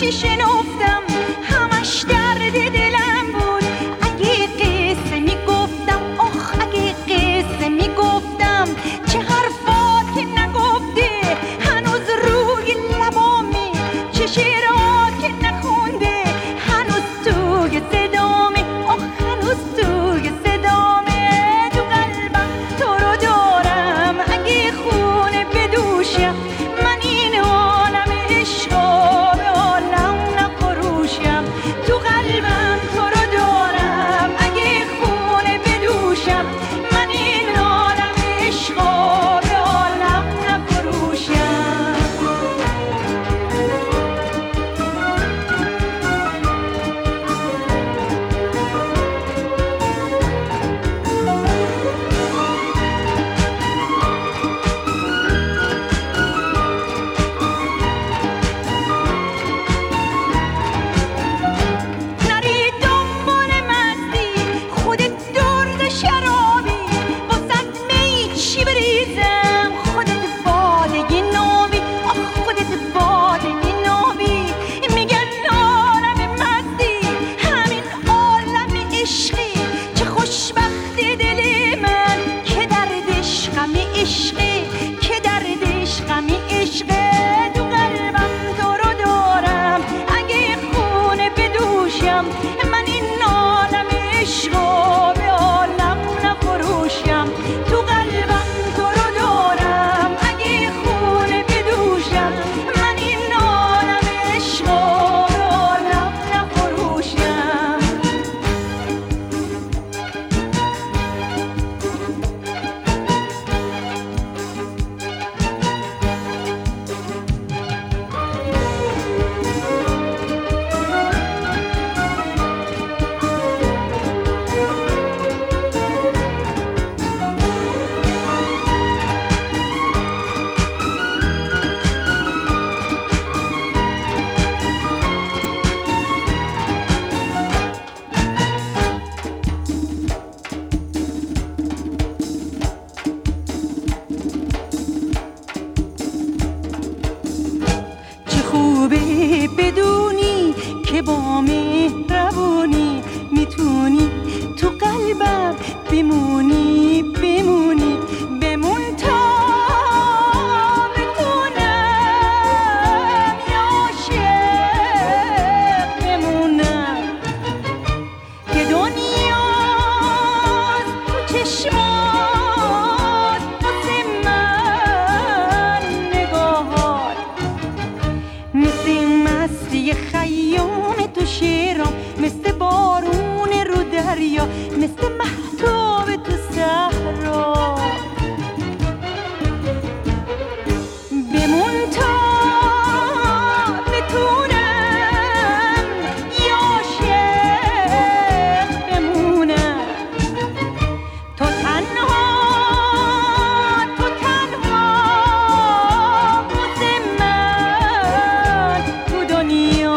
چی شنفتم همش درد دلم بود. اگه قصه میگفتم آخ اگه قصه میگفتم چه حرفات که نگفته هنوز روی لبامه، چه شعرها که نخونده هنوز توی صدامه، آخ هنوز توی صدامه. تو قلبم تو رو دارم اگه خونه بدوشم من این عالم عشقا به عالم نفروشم. تو قلبم تو رو دارم اگه خونه بدوشم من این عالم عشقا به عالم نفروشم. نری دنبال مستی خودت درد شرابی واسد می چی بریزم خودت باده نابی، آخ خودت باده نابی. میگن عالم مستی همین عالم عشقی، چه خوشبخت دل من که دردش غم عشقی، که دردش غم عشقه. تو قلبم تو رو دارم اگه خونه بدوشم من این عالم عشقا به عالم نفروشم. تو قلبم تو رو دارم اگه خونه بدوشم من این عالم عشقا به عالم نفروشم. چه خوبه بدونی که با مهربونی میتونی تو قلبم بمونی بمونی بمون تا بتونم عاشق بمونم که دنیاست تو چشمات واسه من نگاهات مثل مستی خیام تو شعرام، مثل بارون رو دریا، مثل مهتاب تو صحرا. بمون تا بتونم عاشق بمونم. تو تنها واسه من تو دنیا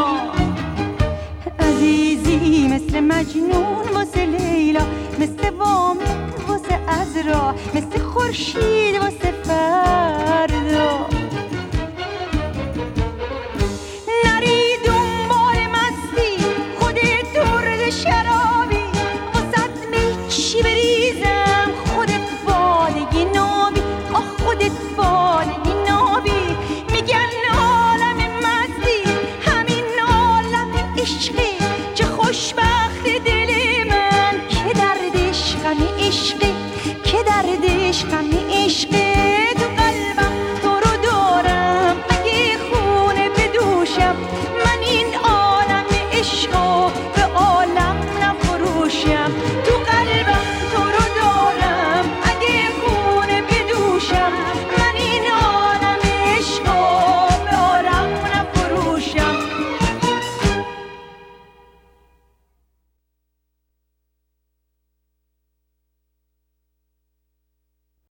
عزیزی، مثل مجنون واسه لیلا، مثل وامق واسه عذرا، مثل خورشید